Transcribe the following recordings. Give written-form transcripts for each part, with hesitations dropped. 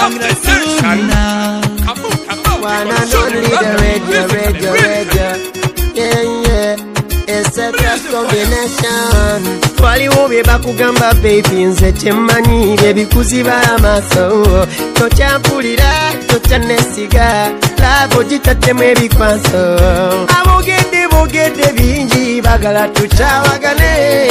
One and only the radio. Yeah. It's a tough combination. Wali wobe bakugamba baby nze chemani baby kuzibala maso. Tocha mpulira, tocha nesiga. Lavo jitatemu ebikwaso. Abogede bingi bagala tuchawagane.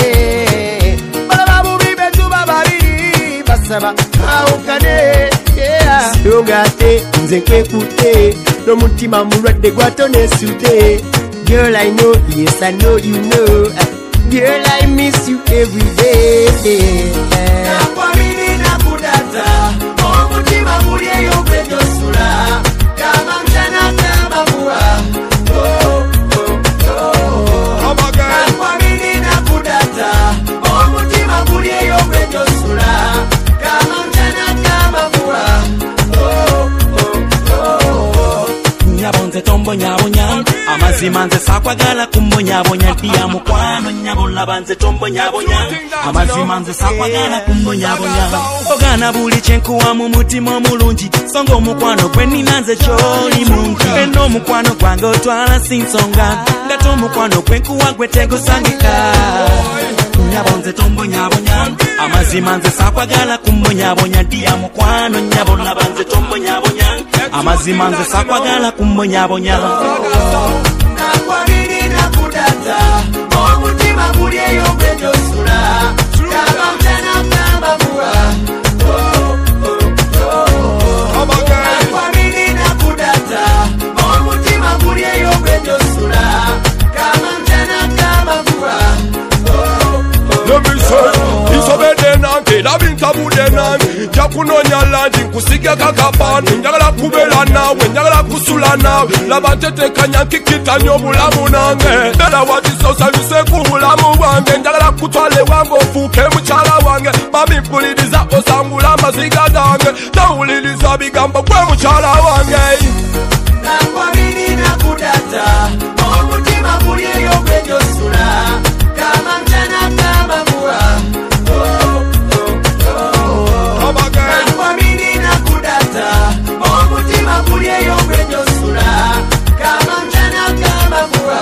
Bala babubi betu bababiri basaba awukane. Yeah. Dongate nze kwekute no mutima mulwadde gwatonesude. Girl, I know, yes, I know you know. Girl, I miss you every day. Nakwamini nakudata, omutima mulye yopejo sura. Kama mchana kama mvua. Nakwamini nakudata, omutima mulye yopejo sura. Kama mchana kama mvua. Nyabonze tombo nyabonya. Amazima nze sakwagala kumbonyabonya tiya mukwano nyabola banze tombo nyabonya. Amazima nze sakwagala kumbonyabonya. Ogana buli chenkuwa mu mutima omulungi. Songa omukwano gwe nina nze kyoli mungi. Eno omukwano gwange otwala sinsonga. Ngate omukwano gwe nkuwa gwe tegusangika. Nyabonze tombo nyabonya. Amazima nze sakwagala kumbonyabonya tiya mukwano nyabola banze tombo nyabonya. Amazima nze sakwagala kumbonyabonya. Nakwamini nakudata, omutima mulye yopejo sura. Kama mchana kama mvua. Nakwamini nakudata, omutima mulye yopejo sura. Kama mchana kama mvua. Labinta budenani Jakunonya landi Nkusige kakapani Njagala kubela nawe Njagala kusula nawe Labatete kanya kikita nyobulamu nange Nala wadisosa yuseku bulamu wange Njagala kutwale wango fuke mchala wange Mami mpuliriza osangula maziga gange Tawuliriza bigambo kwe mchala wange. Nakwamini nakudata omutima mulye yopejo sura. Kama mchana kama mvua. Nakwamini nakudata omutima mulye yopejo sura. Kama mchana kama mvua.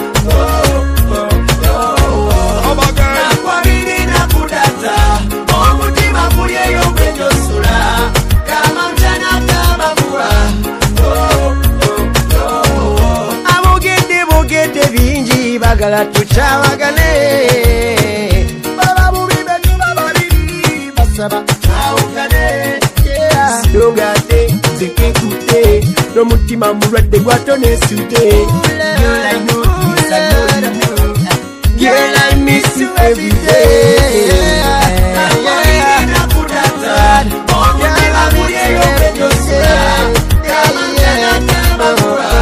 Nakwamini nakudata omutima mulye yopejo sura. Kama mchana kama mvua. Abogede bingi bagala tuchawagane. Baba bubi betu bababiri basaba awukane. Dongate zekekute no mutima mulwadde gwatonesude. Girl, I know, yes, I know you know. Girl, I miss you every day. Nakwamini nakudata omutima mulye yopejo sura. Kama mchana kama mvua.